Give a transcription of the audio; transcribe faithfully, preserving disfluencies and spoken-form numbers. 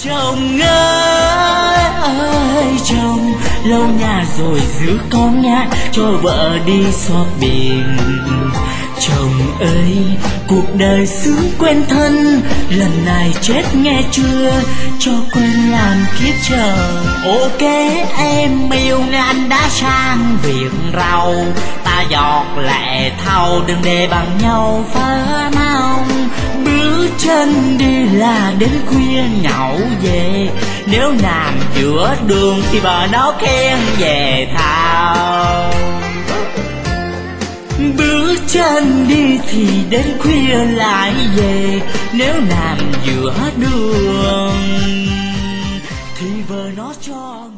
Chồng ơi ơi chồng, lâu nhà rồi giữ con nhé, cho vợ đi shopping. Chồng ơi, cuộc đời xứ quen thân, lần này chết nghe chưa, cho quên làm kiếp chờ. Ok em yêu nghe anh đã sang việc rau, ta giọt lệ thau đừng để bằng nhau phá nông. Bước chân đi là đến khuya nhậu về, nếu nằm giữa đường thì bà nó khen về thao. Bước chân đi thì đến khuya lại về, nếu nằm giữa đường thì vợ nó cho